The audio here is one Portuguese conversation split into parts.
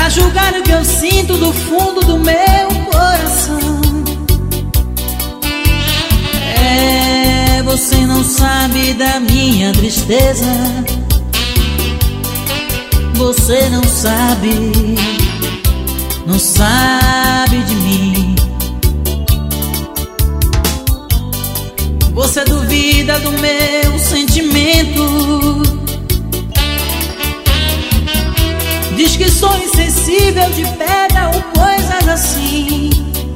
pra julgar o que eu sinto do fundo do meu coração. Você não sabe da minha tristeza. Você não sabe de mim. Você duvida do meu sentimento. Diz que sou insensível de pedra ou coisas assim.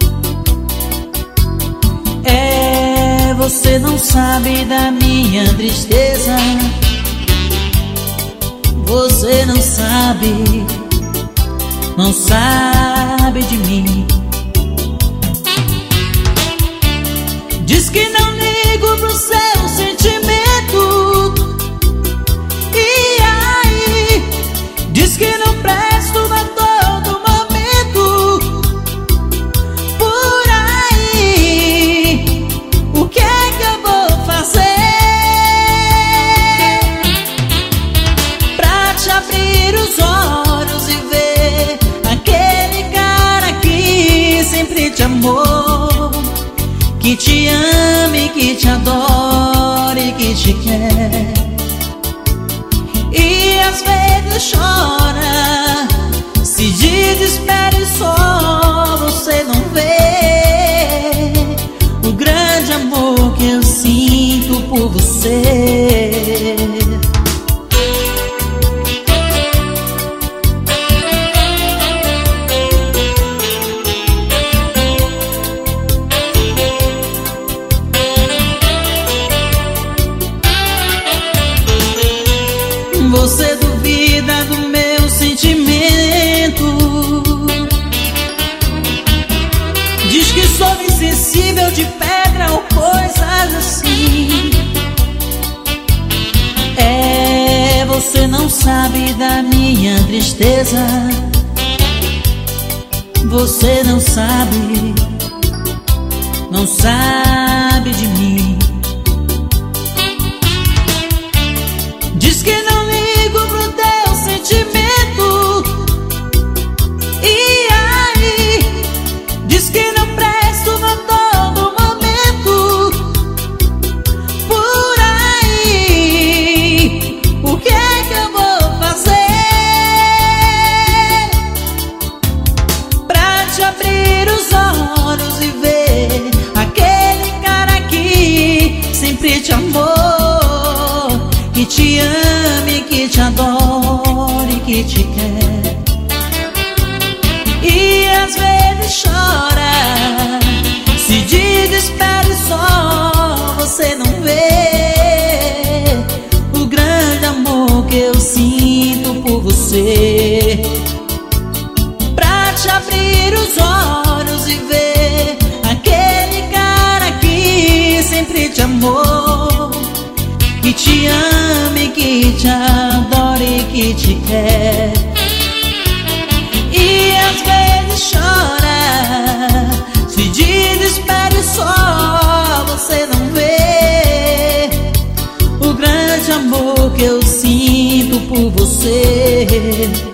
Você não sabe da minha tristeza. Você não sabe de mim. Diz que não ligo pro seu sentimento. E aí, diz que não presto a todo momento. Por aí, o que é que eu vou fazer pra te abrir os olhos e ver aquele cara que sempre te amou, que te ama e que te adora e que te quer. E às vezes chora, se desespera e só você não vê o grande amor que eu sinto por você. Você duvida do meu sentimento. Diz que sou insensível de pedra ou coisas assim. Você não sabe da minha tristeza. Você não sabe de mim. Diz que não ligo pro teu sentimento. E aí, diz que não presto a todo momento. Por aí, o que é que eu vou fazer pra te abrir os olhos e ver aquele cara que sempre te amou, que te ama e que te adora e que te quer. E às vezes chora, se desespera e só você não vê o grande amor que eu sinto por você. Pra te abrir os olhos e ver aquele cara que sempre te amou, que te ama e que te adora e que te quer. E às vezes chora, se desespera e só você não vê o grande amor que eu sinto por você.